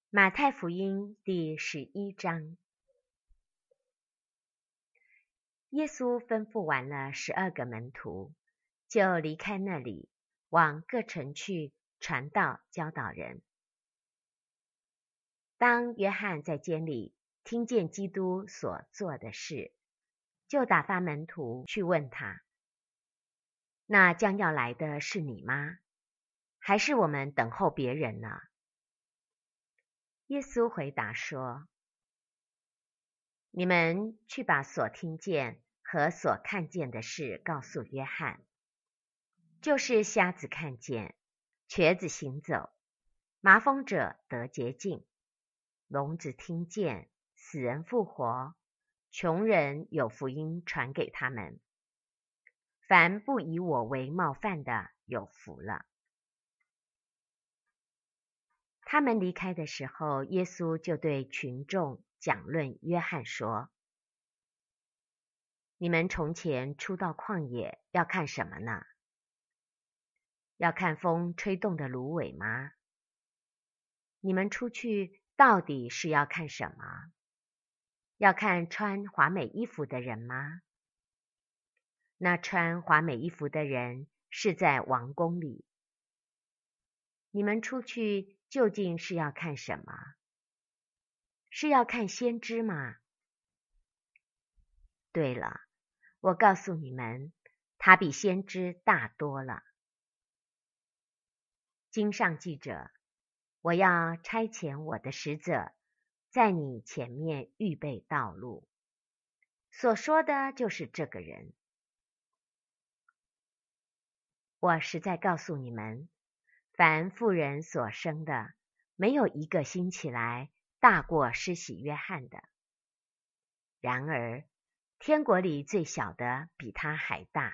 马太福音第11章，耶稣吩咐完了12个门徒，就离开那里，往各城去传道教导人。当约翰在监里听见基督所做的事，就打发门徒去问他：那将要来的是你吗？还是我们等候别人呢？耶稣回答说：你们去把所听见和所看见的事告诉约翰，就是瞎子看见，瘸子行走，麻风者得洁净，聋子听见，死人复活，穷人有福音传给他们。凡不以我为冒犯的，有福了。他们离开的时候，耶稣就对群众讲论约翰说：你们从前出到旷野，要看什么呢？要看风吹动的芦苇吗？你们出去到底是要看什么？要看穿华美衣服的人吗？那穿华美衣服的人是在王宫里。你们出去究竟是要看什么？是要看先知吗？对了，我告诉你们，他比先知大多了。经上记着，我要差遣我的使者，在你前面预备道路。所说的就是这个人。我实在告诉你们，凡妇人所生的，没有一个兴起来大过施洗约翰的。然而，天国里最小的比他还大。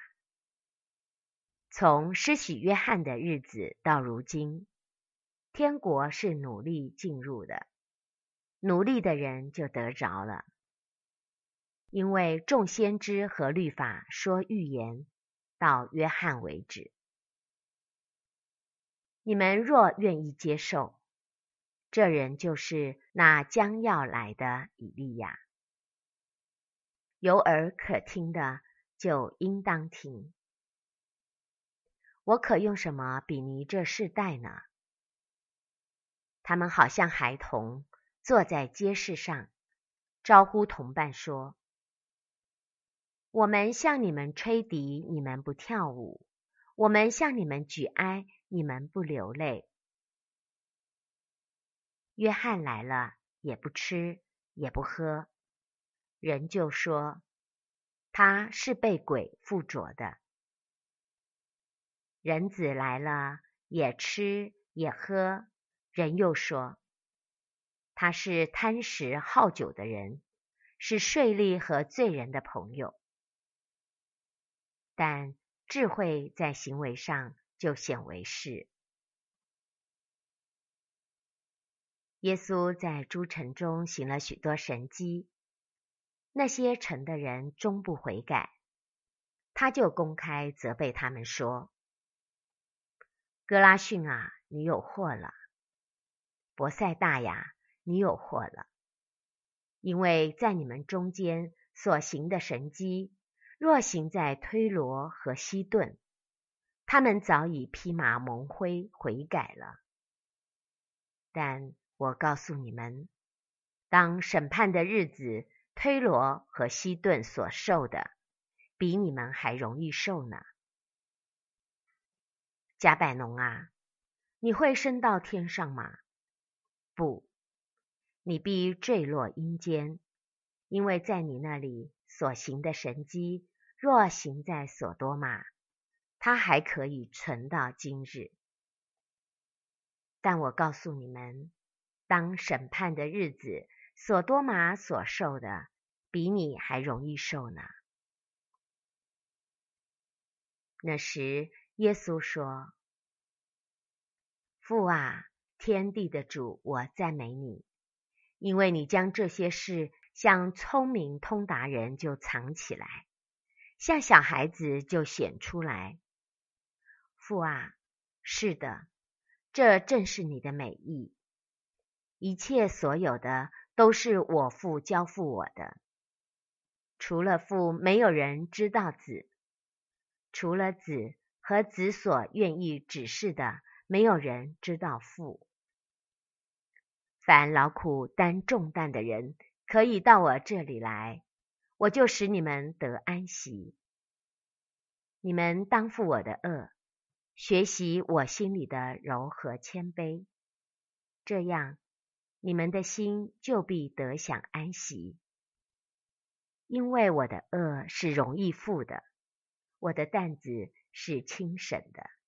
从施洗约翰的日子到如今，天国是努力进入的，努力的人就得着了。因为众先知和律法说预言，到约翰为止。你们若愿意接受，这人就是那将要来的以利亚。有耳可听的，就应当听。我可用什么比拟这世代呢？他们好像孩童，坐在街市上，招呼同伴说：我们向你们吹笛，你们不跳舞；我们向你们举哀，你们不流泪。约翰来了，也不吃，也不喝，人就说他是被鬼附着的。人子来了，也吃也喝，人又说他是贪食好酒的人，是税吏和罪人的朋友。但智慧在行为上就显为是。耶稣在诸城中行了许多神迹，那些城的人终不悔改，他就公开责备他们说：哥拉汛啊，你有祸了；伯赛大呀，你有祸了。因为在你们中间所行的神迹，若行在推罗和西顿，他们早已披麻蒙灰悔改了。但我告诉你们，当审判的日子，推罗和西顿所受的，比你们还容易受呢。迦百农啊，你会升到天上吗？不，你必坠落阴间，因为在你那里所行的神迹，若行在所多玛，它还可以存到今日。但我告诉你们，当审判的日子，所多玛所受的，比你还容易受呢。那时，耶稣说：父啊，天地的主，我赞美你，因为你将这些事向聪明通达人就藏起来，向小孩子就显出来。父啊，是的，这正是你的美意。 一切所有的都是我父交付我的。除了父，没有人知道子；除了子和子所愿意指示的，没有人知道父。凡劳苦担重担的人，可以到我这里来，我就使你们得安息。你们当负我的轭，学习我心里的柔和谦卑，这样你们的心就必得享安息。因为我的轭是容易负的，我的担子是轻省的。